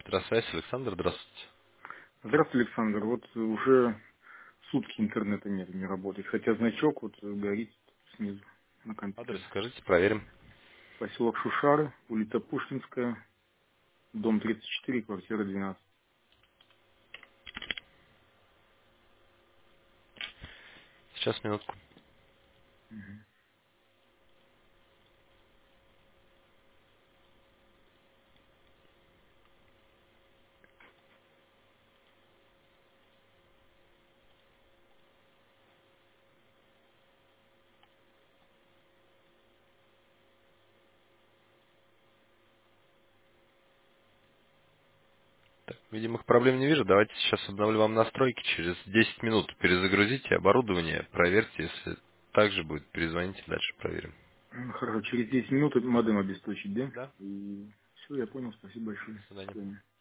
Электросвязь, Александр, здравствуйте. Здравствуй, Александр. Вот уже сутки интернета нет, не работает. Хотя значок вот горит снизу на Адрес компьютере. скажите, проверим. Поселок Шушары, улица Пушкинская, дом 34, квартира 12. Сейчас, минутку. Так, видимых проблем не вижу. Давайте сейчас обновлю вам настройки. Через 10 минут перезагрузите оборудование, проверьте. Если так же будет, перезвоните, дальше проверим. Хорошо, через 10 минут модем обесточить, да? Да. И все, я понял, спасибо До большое. До свидания. свидания.